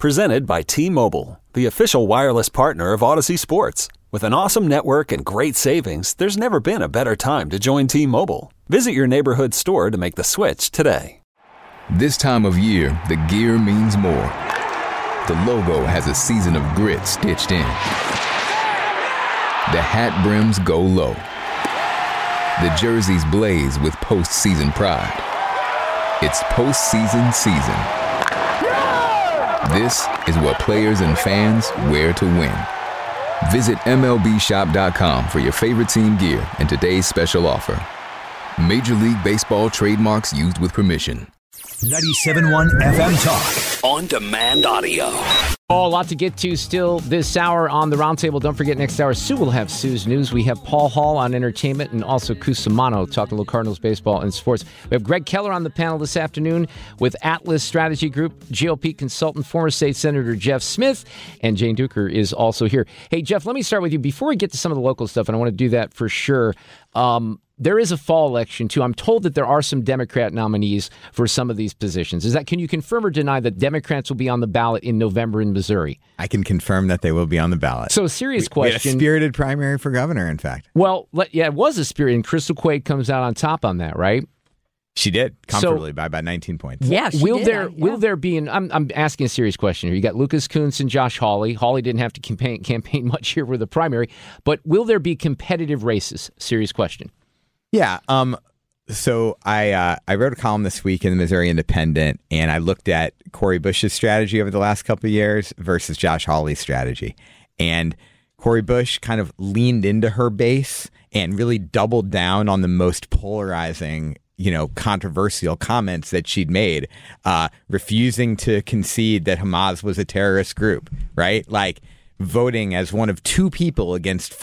Presented by T-Mobile, the official wireless partner of Odyssey Sports. With an awesome network and great savings, there's never been a better time to join T-Mobile. Visit your neighborhood store to make the switch today. This time of year, the gear means more. The logo has a season of grit stitched in. The hat brims go low. The jerseys blaze with postseason pride. It's postseason season. This is what players and fans wear to win. Visit MLBshop.com for your favorite team gear and today's special offer. Major League Baseball trademarks used with permission. 97.1 FM Talk. On demand audio. Oh, a lot to get to still this hour on the Roundtable. Don't forget, next hour, Sue will have Sue's News. We have Paul Hall on entertainment and also Cusimano talking a little Cardinals baseball and sports. We have Greg Keller on the panel this afternoon with Atlas Strategy Group, GOP consultant, former state senator Jeff Smith, and Jane Duker is also here. Hey, Jeff, let me start with you. Before we get to some of the local stuff, and I want to do that for sure, there is a fall election, too. I'm told that there are some Democrat nominees for some of these positions. Can you confirm or deny that Democrats will be on the ballot in November in Missouri? I can confirm that they will be on the ballot. So, serious question. We had a spirited primary for governor, in fact. Well, yeah, it was a spirit, and Crystal Quade comes out on top on that, right? She did, comfortably, by about 19 points. Yeah, will there be I'm asking a serious question here. You got Lucas Kunce and Josh Hawley. Hawley didn't have to campaign much here with the primary, but will there be competitive races? Serious question. Yeah. So I wrote a column this week in the Missouri Independent, and I looked at Cori Bush's strategy over the last couple of years versus Josh Hawley's strategy. And Cori Bush kind of leaned into her base and really doubled down on the most polarizing, controversial comments that she'd made, refusing to concede that Hamas was a terrorist group, right? Like, voting as one of two people against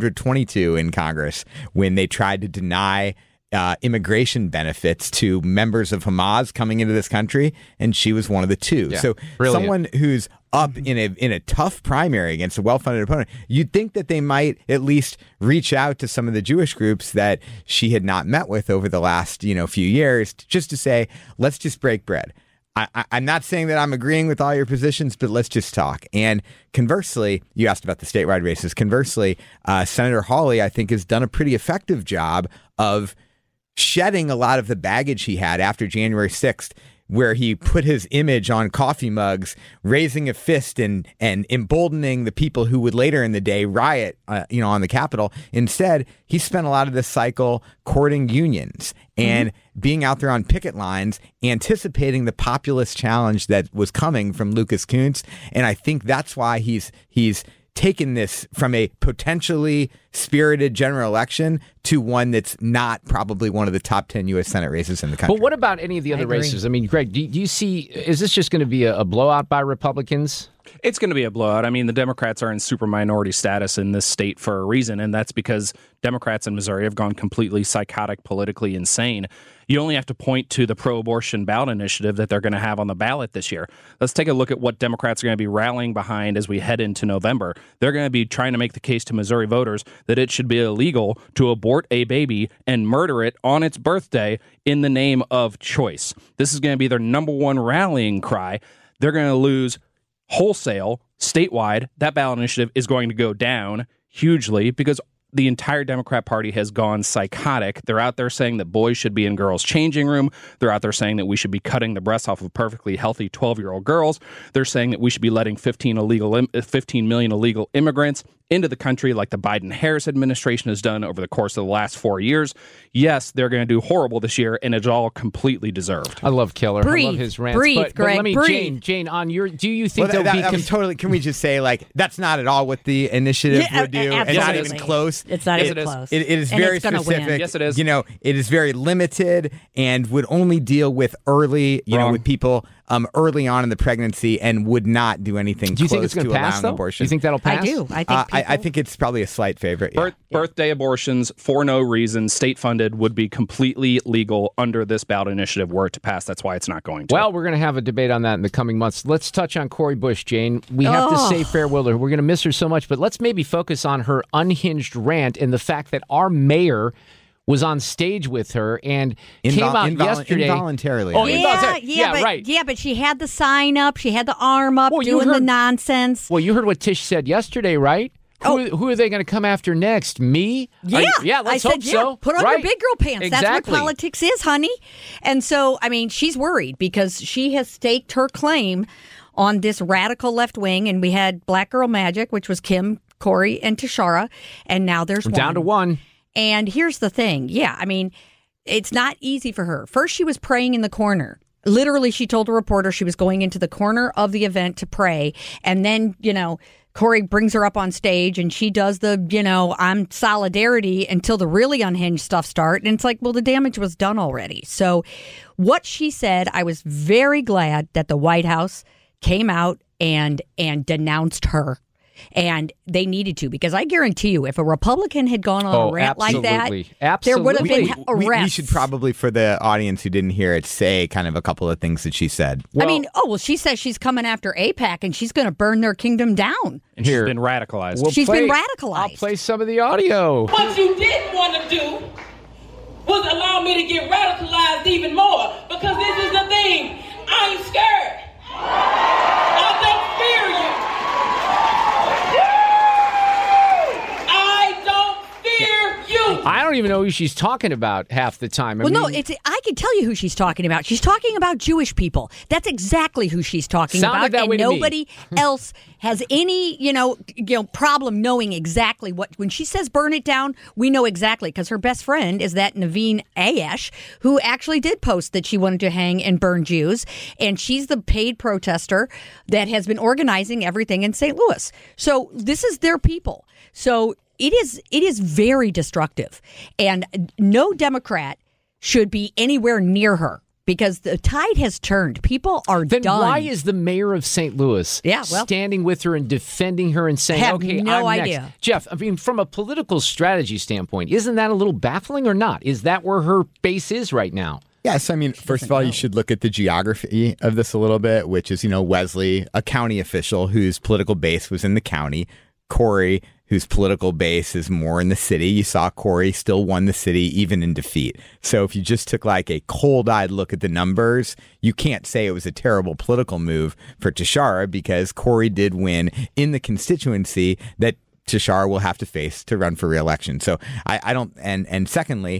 422 in Congress when they tried to deny immigration benefits to members of Hamas coming into this country, and she was one of the two. Yeah, so brilliant. Someone who's up in a tough primary against a well-funded opponent, you'd think that they might at least reach out to some of the Jewish groups that she had not met with over the last few years, just to say, let's just break bread. I'm not saying that I'm agreeing with all your positions, but let's just talk. And conversely, you asked about the statewide races. Conversely, Senator Hawley, I think, has done a pretty effective job of shedding a lot of the baggage he had after January 6th, where he put his image on coffee mugs, raising a fist and emboldening the people who would later in the day riot, on the Capitol. Instead, he spent a lot of this cycle courting unions and being out there on picket lines, anticipating the populist challenge that was coming from Lucas Kunce. And I think that's why he's taken this from a potentially spirited general election to one that's not probably one of the top 10 U.S. Senate races in the country. But what about any of the other races? I mean, Greg, do you see, is this just going to be a blowout by Republicans? It's going to be a blowout. I mean, the Democrats are in super minority status in this state for a reason, and that's because Democrats in Missouri have gone completely psychotic, politically insane. You only have to point to the pro-abortion ballot initiative that they're going to have on the ballot this year. Let's take a look at what Democrats are going to be rallying behind as we head into November. They're going to be trying to make the case to Missouri voters that it should be illegal to abort a baby and murder it on its birthday in the name of choice. This is going to be their number one rallying cry. They're going to lose wholesale, statewide. That ballot initiative is going to go down hugely because the entire Democrat Party has gone psychotic. They're out there saying that boys should be in girls' changing room. They're out there saying that we should be cutting the breasts off of perfectly healthy 12-year-old girls. They're saying that we should be letting 15 million illegal immigrants into the country like the Biden-Harris administration has done over the course of the last 4 years. Yes, they're going to do horrible this year, and it's all completely deserved. I love Keller. Breathe, I love his rants. breathe, but Greg, let me, breathe. Jane, on your, do you think there'll be... totally. Can we just say, that's not at all what the initiative would do? Absolutely. And not even close. It's not even close. It is And very it's gonna specific. win. Yes, it is. It is very limited and would only deal with early, with people early on in the pregnancy and would not do anything Do you think close it's going to to pass, allowing though? abortion. Do you think that'll pass? I do. I think it's probably a slight favorite. Yeah. Birthday abortions for no reason, state-funded, would be completely legal under this ballot initiative were it to pass. That's why it's not going to. Well, we're going to have a debate on that in the coming months. Let's touch on Cori Bush, Jane. We have to say farewell to her. We're going to miss her so much, but let's maybe focus on her unhinged rant and the fact that our mayor was on stage with her and came out yesterday. Involuntarily. Oh, right. Yeah, but she had the sign up. She had the arm up doing the nonsense. Well, you heard what Tish said yesterday, right? Who are they going to come after next? Me? Yeah. Let's hope so. Put on your big girl pants. Exactly. That's what politics is, honey. And so, I mean, she's worried because she has staked her claim on this radical left wing. And we had Black Girl Magic, which was Kim, Corey, and Tashara. And now there's one. Down to one. And here's the thing. Yeah, I mean, it's not easy for her. First, she was praying in the corner. Literally, she told a reporter she was going into the corner of the event to pray. And then, Corey brings her up on stage and she does the, I'm solidarity until the really unhinged stuff starts. And it's like, well, the damage was done already. So what she said, I was very glad that the White House came out and denounced her. And they needed to, because I guarantee you, if a Republican had gone on a rant like that, there would have been arrests. We should probably, for the audience who didn't hear it, say kind of a couple of things that she said. She says she's coming after AIPAC and she's going to burn their kingdom down. And she's been radicalized. She's been radicalized. I'll play some of the audio. What you didn't want to do was allow me to get radicalized even more, because this is the thing. I ain't scared. I don't fear you. I don't even know who she's talking about half the time. I can tell you who she's talking about. She's talking about Jewish people. That's exactly who she's talking about. And nobody else has any, problem knowing exactly what. When she says burn it down, we know exactly, because her best friend is that Naveen Ayesh, who actually did post that she wanted to hang and burn Jews. And she's the paid protester that has been organizing everything in St. Louis. So this is their people. So it is very destructive, and no Democrat should be anywhere near her, because the tide has turned. People are done. Then why is the mayor of St. Louis standing with her and defending her and saying, "Okay, no I'm idea." Next. Jeff, I mean, from a political strategy standpoint, isn't that a little baffling or not? Is that where her base is right now? Yes, I mean, first of all, you should look at the geography of this a little bit, which is, Wesley, a county official whose political base was in the county, Corey, whose political base is more in the city. You saw Corey still won the city even in defeat. So if you just took like a cold-eyed look at the numbers, you can't say it was a terrible political move for Tashara, because Corey did win in the constituency that Tashara will have to face to run for re-election. So I don't, and secondly,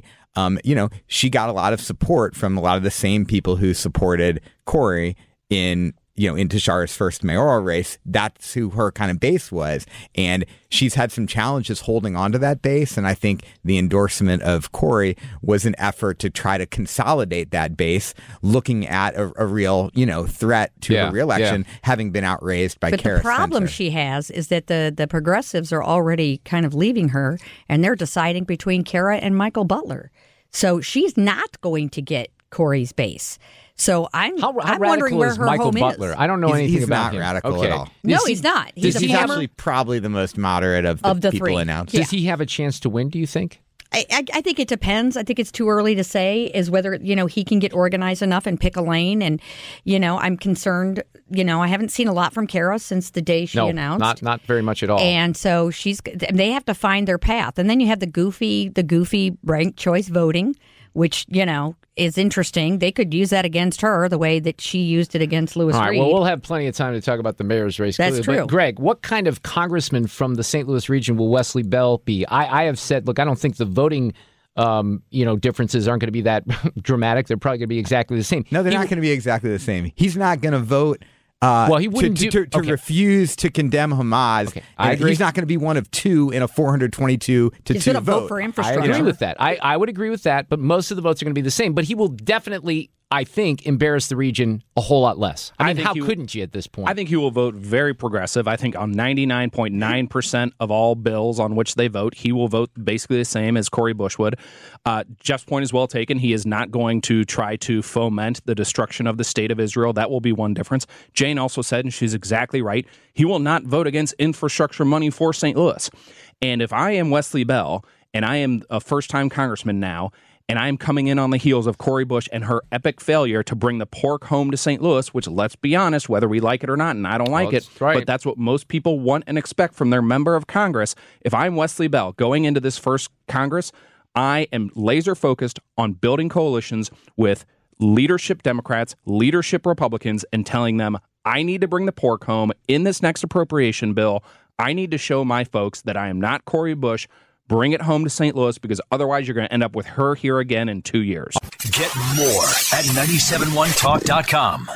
she got a lot of support from a lot of the same people who supported Corey in Tashara's first mayoral race. That's who her kind of base was. And she's had some challenges holding on to that base. And I think the endorsement of Corey was an effort to try to consolidate that base, looking at a real, threat to her reelection, having been outraised by Kara But the problem Spencer. she has is that the progressives are already kind of leaving her, and they're deciding between Kara and Michael Butler. So she's not going to get Corey's base. So I'm wondering where her Michael home Butler? is. I don't know anything about him. He's not radical at all. No, he's not. He's actually probably the most moderate of the people three. announced. Does he have a chance to win, do you think? I think it depends. I think it's too early to say is whether, he can get organized enough and pick a lane. And, I'm concerned, I haven't seen a lot from Kara since the day she announced. Not very much at all. And so they have to find their path. And then you have the goofy ranked choice voting, which, is interesting. They could use that against her the way that she used it against Louis All right, Reed. Well, we'll have plenty of time to talk about the mayor's race. That's true. But Greg, what kind of congressman from the St. Louis region will Wesley Bell be? I have said, look, I don't think the voting differences aren't going to be that dramatic. They're probably going to be exactly the same. No, they're not going to be exactly the same. He's not going to vote he wouldn't to refuse to condemn Hamas. Okay, I agree. He's not going to be one of two in a 422 to 2 He's going to vote. vote for infrastructure. I agree with that. I would agree with that, but most of the votes are going to be the same. But he will definitely, I think, embarrass the region a whole lot less. I mean, how couldn't you at this point? I think he will vote very progressive. I think on 99.9% of all bills on which they vote, he will vote basically the same as Cori Bush would. Jeff's point is well taken. He is not going to try to foment the destruction of the state of Israel. That will be one difference. Jane also said, and she's exactly right, he will not vote against infrastructure money for St. Louis. And if I am Wesley Bell, and I am a first-time congressman now, and I'm coming in on the heels of Cori Bush and her epic failure to bring the pork home to St. Louis, which, let's be honest, whether we like it or not, and I don't like it, right. But that's what most people want and expect from their member of Congress. If I'm Wesley Bell going into this first Congress, I am laser focused on building coalitions with leadership Democrats, leadership Republicans, and telling them I need to bring the pork home in this next appropriation bill. I need to show my folks that I am not Cori Bush. Bring it home to St. Louis, because otherwise you're going to end up with her here again in 2 years. Get more at 971talk.com.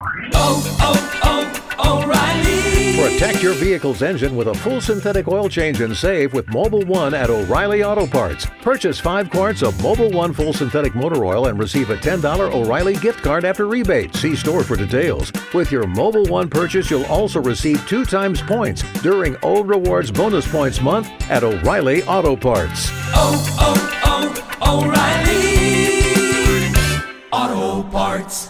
O'Reilly. Protect your vehicle's engine with a full synthetic oil change and save with Mobil 1 at O'Reilly Auto Parts. Purchase 5 quarts of Mobil 1 full synthetic motor oil and receive a $10 O'Reilly gift card after rebate. See store for details. With your Mobil 1 purchase, you'll also receive 2 times points during O Rewards Bonus Points Month at O'Reilly Auto Parts. O'Reilly Auto Parts.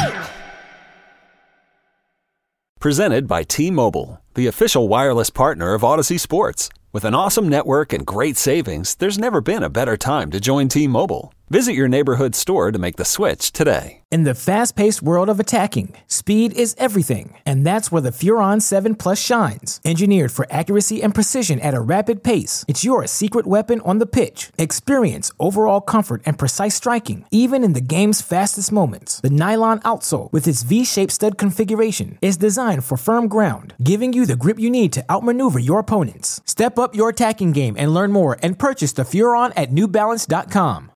Presented by T-Mobile, the official wireless partner of Odyssey Sports. With an awesome network and great savings, there's never been a better time to join T-Mobile. Visit your neighborhood store to make the switch today. In the fast-paced world of attacking, speed is everything, and that's where the Furon 7 Plus shines. Engineered for accuracy and precision at a rapid pace, it's your secret weapon on the pitch. Experience overall comfort and precise striking, even in the game's fastest moments. The nylon outsole, with its V-shaped stud configuration, is designed for firm ground, giving you the grip you need to outmaneuver your opponents. Step up your attacking game and learn more and purchase the Furon at NewBalance.com.